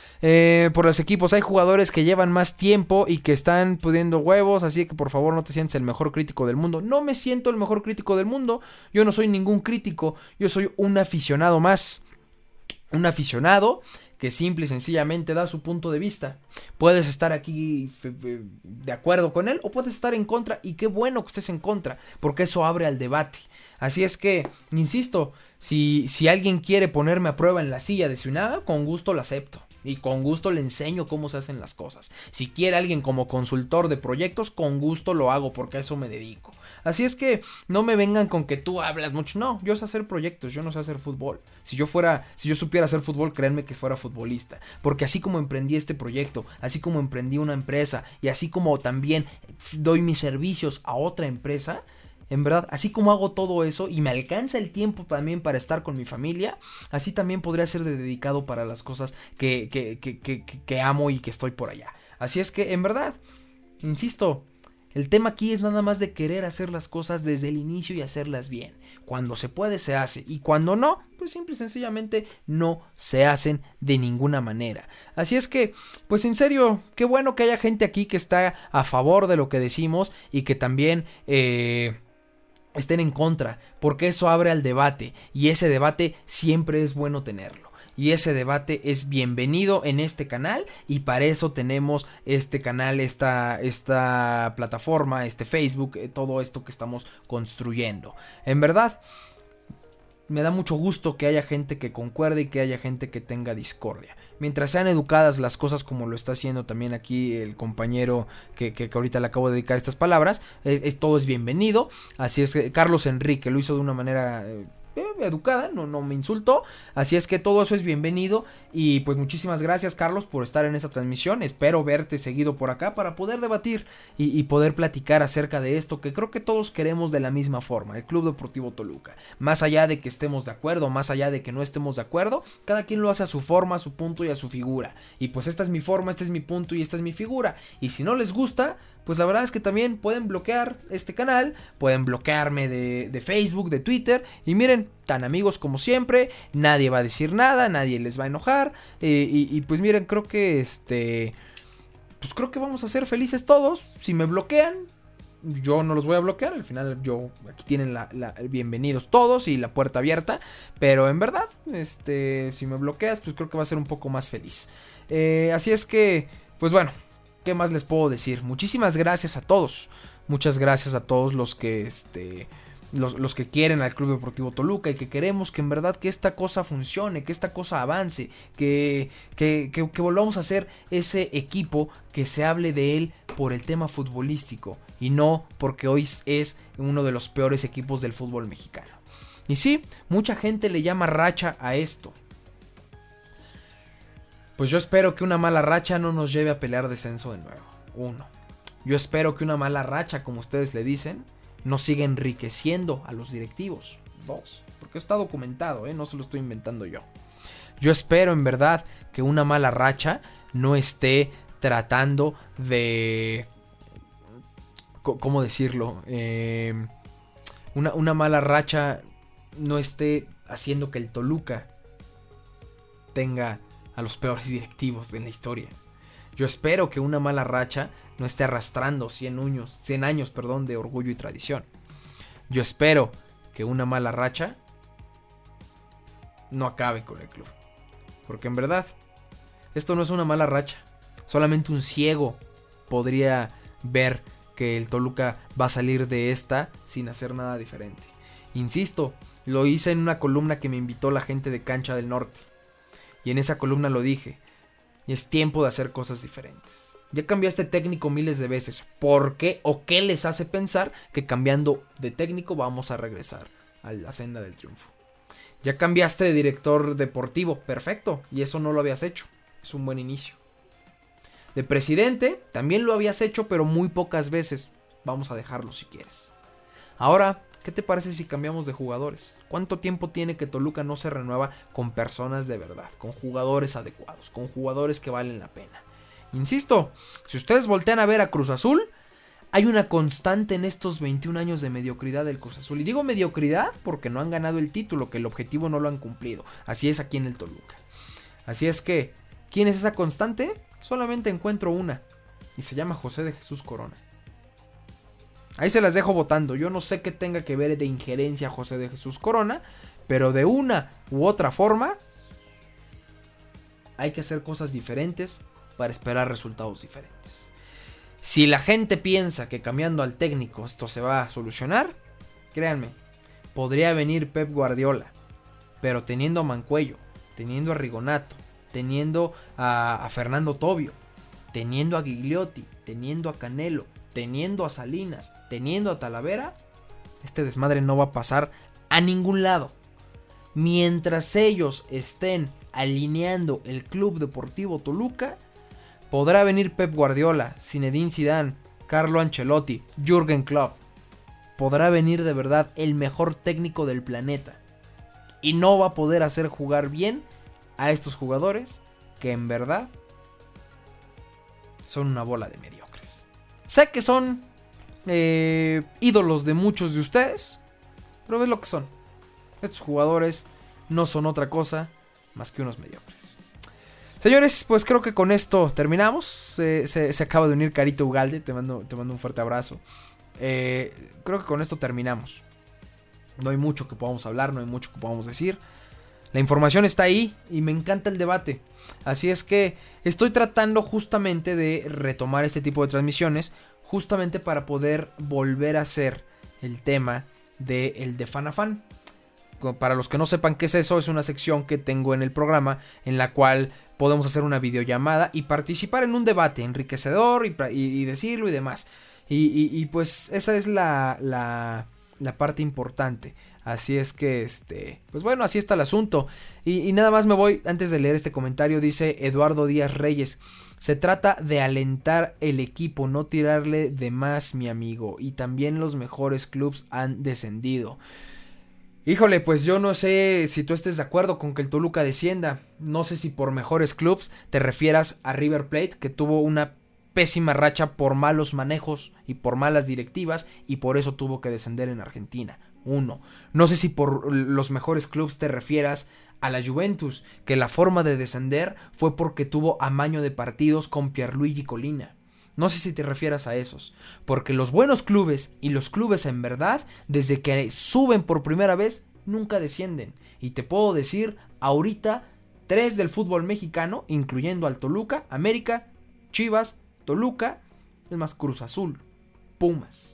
Por los equipos, hay jugadores que llevan más tiempo y que están pudiendo huevos, así que por favor no te sientes el mejor crítico del mundo. No me siento el mejor crítico del mundo, yo no soy ningún crítico, yo soy un aficionado más. Un aficionado que simple y sencillamente da su punto de vista. Puedes estar aquí de acuerdo con él o puedes estar en contra, y qué bueno que estés en contra, porque eso abre al debate. Así es que, insisto, si alguien quiere ponerme a prueba en la silla de Ciunada, con gusto lo acepto. Y con gusto le enseño cómo se hacen las cosas. Si quiere alguien como consultor de proyectos, con gusto lo hago, porque a eso me dedico. Así es que no me vengan con que tú hablas mucho. No, yo sé hacer proyectos, yo no sé hacer fútbol. Si yo supiera hacer fútbol, créanme que fuera futbolista. Porque así como emprendí este proyecto, así como emprendí una empresa, y así como también doy mis servicios a otra empresa, en verdad, así como hago todo eso y me alcanza el tiempo también para estar con mi familia, así también podría ser dedicado para las cosas que amo y que estoy por allá. Así es que, en verdad, insisto, el tema aquí es nada más de querer hacer las cosas desde el inicio y hacerlas bien. Cuando se puede, se hace. Y cuando no, pues simple y sencillamente no se hacen de ninguna manera. Así es que, pues en serio, qué bueno que haya gente aquí que está a favor de lo que decimos y que también estén en contra, porque eso abre al debate, y ese debate siempre es bueno tenerlo. Y ese debate es bienvenido en este canal, y para eso tenemos este canal, esta plataforma, este Facebook, todo esto que estamos construyendo. En verdad, me da mucho gusto que haya gente que concuerde y que haya gente que tenga discordia. Mientras sean educadas las cosas como lo está haciendo también aquí el compañero que ahorita le acabo de dedicar estas palabras, todo es bienvenido. Así es que Carlos Enrique lo hizo de una manera educada, no me insultó, así es que todo eso es bienvenido. Y pues muchísimas gracias, Carlos, por estar en esta transmisión. Espero verte seguido por acá para poder debatir y poder platicar acerca de esto que creo que todos queremos de la misma forma, el Club Deportivo Toluca. Más allá de que estemos de acuerdo, más allá de que no estemos de acuerdo, cada quien lo hace a su forma, a su punto y a su figura. Y pues esta es mi forma, este es mi punto y esta es mi figura. Y si no les gusta, pues la verdad es que también pueden bloquear este canal, pueden bloquearme de Facebook, de Twitter, y miren, tan amigos como siempre, nadie va a decir nada, nadie les va a enojar, y pues miren, creo que pues creo que vamos a ser felices todos. Si me bloquean, yo no los voy a bloquear, al final aquí tienen bienvenidos todos y la puerta abierta, pero en verdad, si me bloqueas, pues creo que va a ser un poco más feliz. Así es que, pues bueno, ¿qué más les puedo decir? Muchísimas gracias a todos. Muchas gracias a todos los que los que quieren al Club Deportivo Toluca y que queremos que en verdad que esta cosa funcione, que esta cosa avance, que volvamos a ser ese equipo que se hable de él por el tema futbolístico y no porque hoy es uno de los peores equipos del fútbol mexicano. Y sí, mucha gente le llama racha a esto. Pues yo espero que una mala racha no nos lleve a pelear descenso de nuevo. 1. Yo espero que una mala racha, como ustedes le dicen, no siga enriqueciendo a los directivos. 2. Porque está documentado, no se lo estoy inventando yo. Yo espero en verdad que una mala racha no esté tratando de... ¿Cómo decirlo? Una mala racha no esté haciendo que el Toluca tenga a los peores directivos de la historia. Yo espero que una mala racha no esté arrastrando 100 años de orgullo y tradición. Yo espero que una mala racha no acabe con el club. Porque en verdad, esto no es una mala racha. Solamente un ciego podría ver que el Toluca va a salir de esta sin hacer nada diferente. Insisto, lo hice en una columna que me invitó la gente de Cancha del Norte. Y en esa columna lo dije. Y es tiempo de hacer cosas diferentes. Ya cambiaste técnico miles de veces. ¿Por qué o qué les hace pensar que cambiando de técnico vamos a regresar a la senda del triunfo? Ya cambiaste de director deportivo. Perfecto. Y eso no lo habías hecho. Es un buen inicio. De presidente también lo habías hecho, pero muy pocas veces. Vamos a dejarlo si quieres. Ahora, ¿qué te parece si cambiamos de jugadores? ¿Cuánto tiempo tiene que Toluca no se renueva con personas de verdad? Con jugadores adecuados, con jugadores que valen la pena. Insisto, si ustedes voltean a ver a Cruz Azul, hay una constante en estos 21 años de mediocridad del Cruz Azul. Y digo mediocridad porque no han ganado el título, que el objetivo no lo han cumplido. Así es aquí en el Toluca. Así es que, ¿quién es esa constante? Solamente encuentro una. Y se llama José de Jesús Corona. Ahí se las dejo votando. Yo no sé qué tenga que ver de injerencia José de Jesús Corona, pero de una u otra forma hay que hacer cosas diferentes para esperar resultados diferentes. Si la gente piensa que cambiando al técnico esto se va a solucionar, créanme, podría venir Pep Guardiola, pero teniendo a Mancuello, teniendo a Rigonato, teniendo a Fernando Tobio, teniendo a Gigliotti, teniendo a Canelo, teniendo a Salinas, teniendo a Talavera, este desmadre no va a pasar a ningún lado. Mientras ellos estén alineando el Club Deportivo Toluca, podrá venir Pep Guardiola, Zinedine Zidane, Carlo Ancelotti, Jürgen Klopp. Podrá venir de verdad el mejor técnico del planeta. Y no va a poder hacer jugar bien a estos jugadores que en verdad son una bola de mediocres. Sé que son ídolos de muchos de ustedes, pero es lo que son. Estos jugadores no son otra cosa más que unos mediocres. Señores, pues creo que con esto terminamos. Se acaba de unir Carito Ugalde, te mando un fuerte abrazo. Creo que con esto terminamos. No hay mucho que podamos hablar, no hay mucho que podamos decir. La información está ahí y me encanta el debate. Así es que estoy tratando justamente de retomar este tipo de transmisiones, justamente para poder volver a hacer el tema del de fan a fan. Para los que no sepan qué es eso, es una sección que tengo en el programa en la cual podemos hacer una videollamada y participar en un debate enriquecedor y decirlo y demás. Y pues esa es la parte importante. Así es que, pues bueno, así está el asunto. Y nada más me voy, antes de leer este comentario, dice Eduardo Díaz Reyes. Se trata de alentar el equipo, no tirarle de más, mi amigo. Y también los mejores clubes han descendido. Híjole, pues yo no sé si tú estés de acuerdo con que el Toluca descienda. No sé si por mejores clubes te refieras a River Plate, que tuvo una pésima racha por malos manejos y por malas directivas, y por eso tuvo que descender en Argentina. Uno. No sé si por los mejores clubes te refieras a la Juventus, que la forma de descender fue porque tuvo amaño de partidos con Pierluigi Collina. No sé si te refieras a esos, porque los buenos clubes y los clubes en verdad, desde que suben por primera vez, nunca descienden. Y te puedo decir ahorita 3 del fútbol mexicano, incluyendo al Toluca, América, Chivas, Toluca, es más, Cruz Azul, Pumas.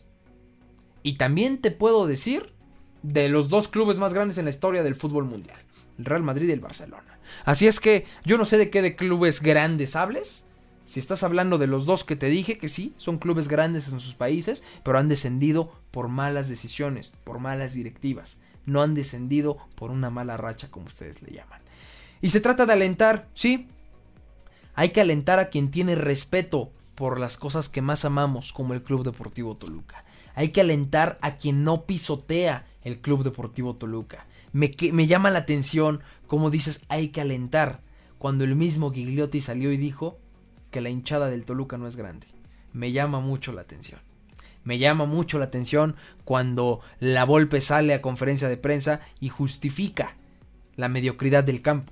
Y también te puedo decir de los 2 clubes más grandes en la historia del fútbol mundial, el Real Madrid y el Barcelona. Así es que yo no sé de qué de clubes grandes hables. Si estás hablando de los 2 que te dije, que sí, son clubes grandes en sus países, pero han descendido por malas decisiones, por malas directivas. No han descendido por una mala racha, como ustedes le llaman. Y se trata de alentar, sí. Hay que alentar a quien tiene respeto por las cosas que más amamos, como el Club Deportivo Toluca. Hay que alentar a quien no pisotea el Club Deportivo Toluca. Me llama la atención cómo dices hay que alentar, cuando el mismo Gigliotti salió y dijo que la hinchada del Toluca no es grande. Me llama mucho la atención. Me llama mucho la atención cuando la Volpe sale a conferencia de prensa y justifica la mediocridad del campo.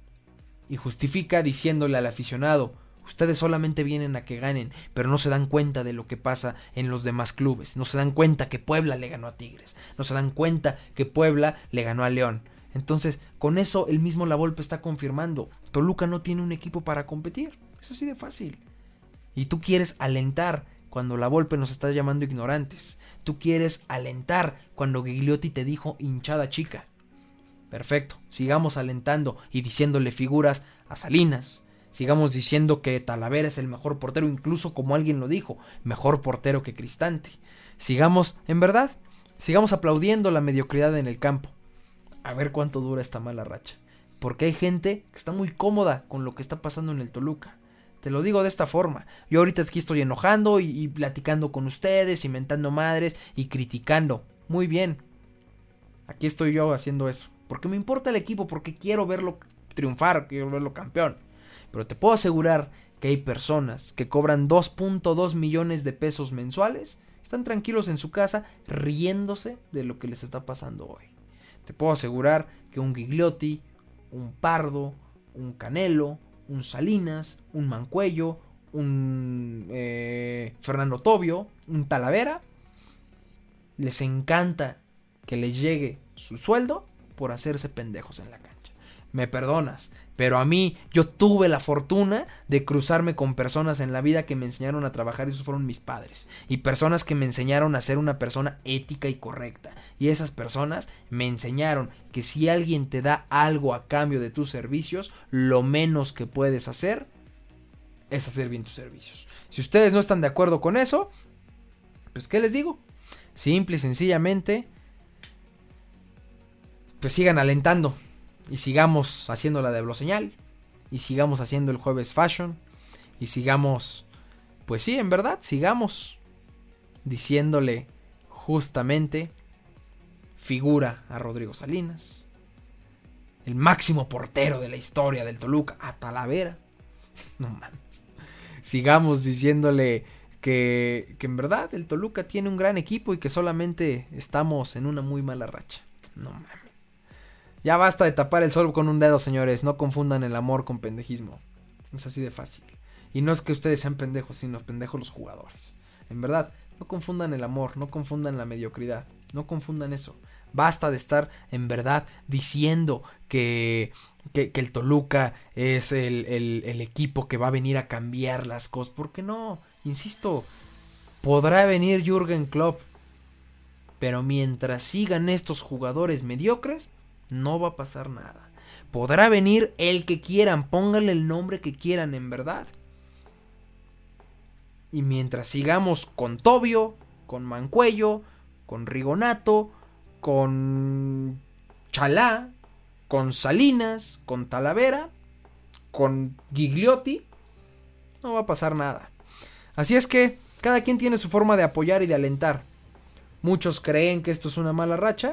Y justifica diciéndole al aficionado, ustedes solamente vienen a que ganen, pero no se dan cuenta de lo que pasa en los demás clubes. No se dan cuenta que Puebla le ganó a Tigres. No se dan cuenta que Puebla le ganó a León. Entonces, con eso el mismo La Volpe está confirmando. Toluca no tiene un equipo para competir. Es así de fácil. Y tú quieres alentar cuando la Volpe nos está llamando ignorantes. Tú quieres alentar cuando Gigliotti te dijo hinchada chica. Perfecto, sigamos alentando y diciéndole figuras a Salinas. Sigamos diciendo que Talavera es el mejor portero, incluso como alguien lo dijo, mejor portero que Cristante. Sigamos, en verdad, sigamos aplaudiendo la mediocridad en el campo. A ver cuánto dura esta mala racha. Porque hay gente que está muy cómoda con lo que está pasando en el Toluca. Te lo digo de esta forma. Yo ahorita aquí estoy enojando y platicando con ustedes, inventando madres y criticando. Muy bien. Aquí estoy yo haciendo eso. Porque me importa el equipo, porque quiero verlo triunfar, quiero verlo campeón. Pero te puedo asegurar que hay personas que cobran 2.2 millones de pesos mensuales, están tranquilos en su casa riéndose de lo que les está pasando hoy. Te puedo asegurar que un Gigliotti, un Pardo, un Canelo, un Salinas, un Mancuello, un Fernando Tobio, un Talavera, les encanta que les llegue su sueldo por hacerse pendejos en la cancha. Me perdonas, pero a mí yo tuve la fortuna de cruzarme con personas en la vida que me enseñaron a trabajar y esos fueron mis padres. Y personas que me enseñaron a ser una persona ética y correcta. Y esas personas me enseñaron que si alguien te da algo a cambio de tus servicios, lo menos que puedes hacer es hacer bien tus servicios. Si ustedes no están de acuerdo con eso, pues ¿qué les digo? Simple y sencillamente, pues sigan alentando. Y sigamos haciendo la de señal. Y sigamos haciendo el jueves fashion. Y sigamos, pues sí, en verdad, sigamos diciéndole justamente figura a Rodrigo Salinas. El máximo portero de la historia del Toluca, a Talavera. No mames. Sigamos diciéndole que en verdad el Toluca tiene un gran equipo y que solamente estamos en una muy mala racha. No mames. Ya basta de tapar el sol con un dedo, señores. No confundan el amor con pendejismo. Es así de fácil. Y no es que ustedes sean pendejos, sino pendejos los jugadores. En verdad, no confundan el amor, no confundan la mediocridad. No confundan eso. Basta de estar, en verdad, diciendo que el Toluca es el equipo que va a venir a cambiar las cosas. Porque no, insisto, podrá venir Jürgen Klopp. Pero mientras sigan estos jugadores mediocres, no va a pasar nada. Podrá venir el que quieran, pónganle el nombre que quieran, en verdad. Y mientras sigamos con Tobio, con Mancuello, con Rigonato, con Chalá, con Salinas, con Talavera, con Gigliotti, no va a pasar nada. Así es que cada quien tiene su forma de apoyar y de alentar. Muchos creen que esto es una mala racha.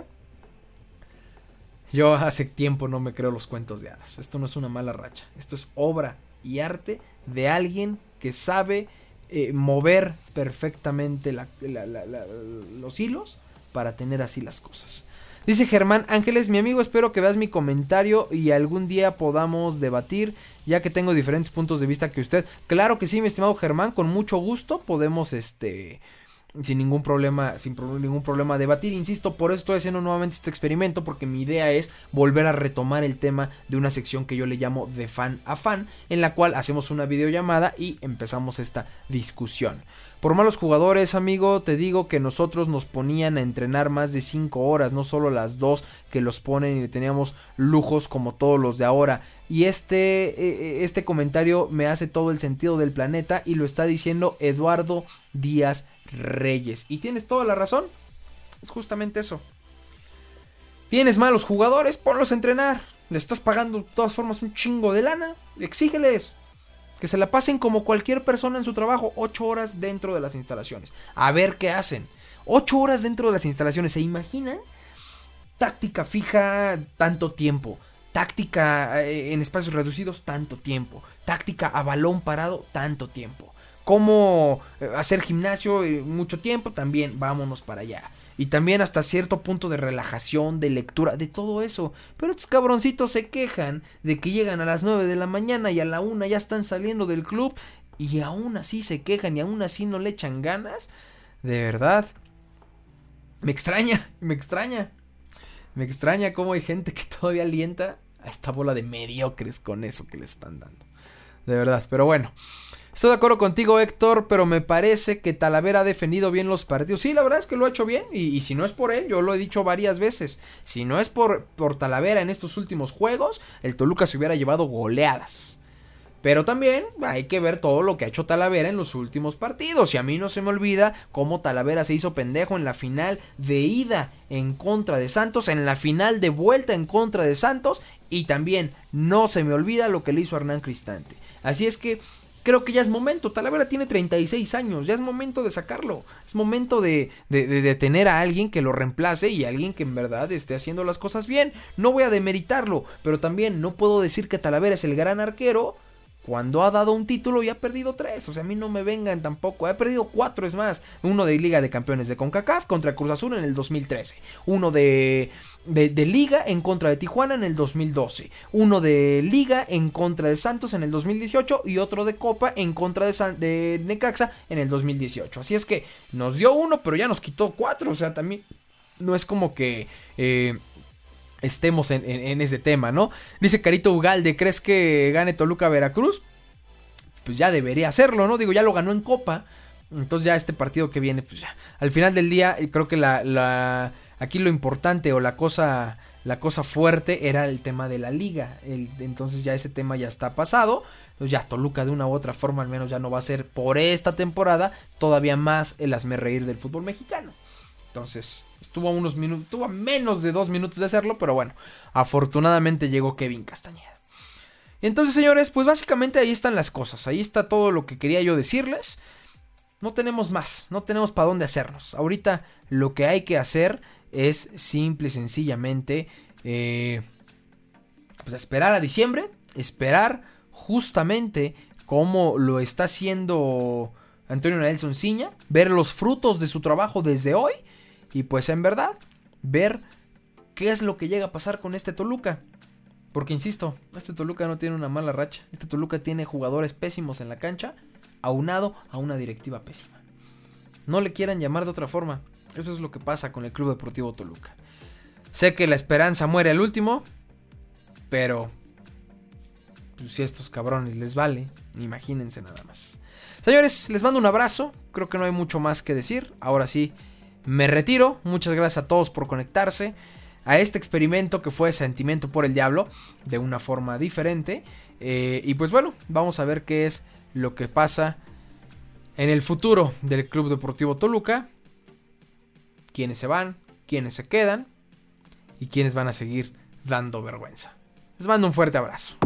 Yo hace tiempo no me creo los cuentos de hadas. Esto no es una mala racha. Esto es obra y arte de alguien que sabe mover perfectamente los hilos para tener así las cosas. Dice Germán Ángeles, mi amigo, espero que veas mi comentario y algún día podamos debatir, ya que tengo diferentes puntos de vista que usted. Claro que sí, mi estimado Germán, con mucho gusto podemos sin ningún problema debatir. Insisto, por eso estoy haciendo nuevamente este experimento, porque mi idea es volver a retomar el tema de una sección que yo le llamo de fan a fan, en la cual hacemos una videollamada y empezamos esta discusión. Por malos jugadores, amigo, te digo que nosotros nos ponían a entrenar más de 5 horas, no solo las 2 que los ponen, y teníamos lujos como todos los de ahora. Y este comentario me hace todo el sentido del planeta y lo está diciendo Eduardo Díaz Reyes. Y tienes toda la razón, es justamente eso. Tienes malos jugadores, ponlos a entrenar. Le estás pagando de todas formas un chingo de lana, exígeles que se la pasen como cualquier persona en su trabajo, 8 horas dentro de las instalaciones. A ver qué hacen. 8 horas dentro de las instalaciones, ¿se imaginan? Táctica fija, tanto tiempo. Táctica en espacios reducidos, tanto tiempo. Táctica a balón parado, tanto tiempo. Cómo hacer gimnasio, mucho tiempo, también vámonos para allá. Y también hasta cierto punto de relajación, de lectura, de todo eso. Pero estos cabroncitos se quejan de que llegan a las 9 de la mañana y a la 1 ya están saliendo del club. Y aún así se quejan y aún así no le echan ganas. De verdad. Me extraña. Me extraña cómo hay gente que todavía alienta a esta bola de mediocres con eso que le están dando. De verdad, pero bueno. Estoy de acuerdo contigo, Héctor, pero me parece que Talavera ha defendido bien los partidos. Sí, la verdad es que lo ha hecho bien, y si no es por él, yo lo he dicho varias veces, si no es por Talavera en estos últimos juegos, el Toluca se hubiera llevado goleadas. Pero también hay que ver todo lo que ha hecho Talavera en los últimos partidos. Y a mí no se me olvida cómo Talavera se hizo pendejo en la final de ida en contra de Santos, en la final de vuelta en contra de Santos, y también no se me olvida lo que le hizo a Hernán Cristante. Así es que creo que ya es momento. Talavera tiene 36 años. Ya es momento de sacarlo. Es momento de tener a alguien que lo reemplace y alguien que en verdad esté haciendo las cosas bien. No voy a demeritarlo, pero también no puedo decir que Talavera es el gran arquero cuando ha dado un título y ha perdido 3. O sea, a mí no me vengan tampoco. Ha perdido 4, es más. Uno de Liga de Campeones de CONCACAF contra Cruz Azul en el 2013. Uno de Liga en contra de Tijuana en el 2012. Uno de Liga en contra de Santos en el 2018. Y otro de Copa en contra de Necaxa en el 2018. Así es que nos dio 1, pero ya nos quitó 4. O sea, también no es como que estemos en ese tema, ¿no? Dice Carito Ugalde, ¿crees que gane Toluca Veracruz? Pues ya debería hacerlo, ¿no? Digo, ya lo ganó en Copa. Entonces ya este partido que viene, pues ya. Al final del día, creo que aquí lo importante o la cosa fuerte era el tema de la liga. Entonces ya ese tema ya está pasado. Entonces ya Toluca de una u otra forma al menos ya no va a ser por esta temporada todavía más el hazmerreír del fútbol mexicano. Entonces estuvo a menos de 2 minutos de hacerlo, pero bueno, afortunadamente llegó Kevin Castañeda. Entonces, señores, pues básicamente ahí están las cosas. Ahí está todo lo que quería yo decirles. No tenemos más, no tenemos para dónde hacernos. Ahorita lo que hay que hacer es simple y sencillamente pues esperar a diciembre, esperar justamente como lo está haciendo Antonio Nelson Ciña, ver los frutos de su trabajo desde hoy y pues en verdad ver qué es lo que llega a pasar con este Toluca. Porque insisto, este Toluca no tiene una mala racha, este Toluca tiene jugadores pésimos en la cancha, aunado a una directiva pésima. No le quieran llamar de otra forma, eso es lo que pasa con el Club Deportivo Toluca. Sé que la esperanza muere al último, pero pues, si a estos cabrones les vale, imagínense nada más. Señores, les mando un abrazo, creo que no hay mucho más que decir, ahora sí me retiro, muchas gracias a todos por conectarse a este experimento que fue Sentimiento por el Diablo, de una forma diferente, y pues bueno, vamos a ver qué es lo que pasa en el futuro del Club Deportivo Toluca, quiénes se van, quiénes se quedan, y quiénes van a seguir dando vergüenza. Les mando un fuerte abrazo.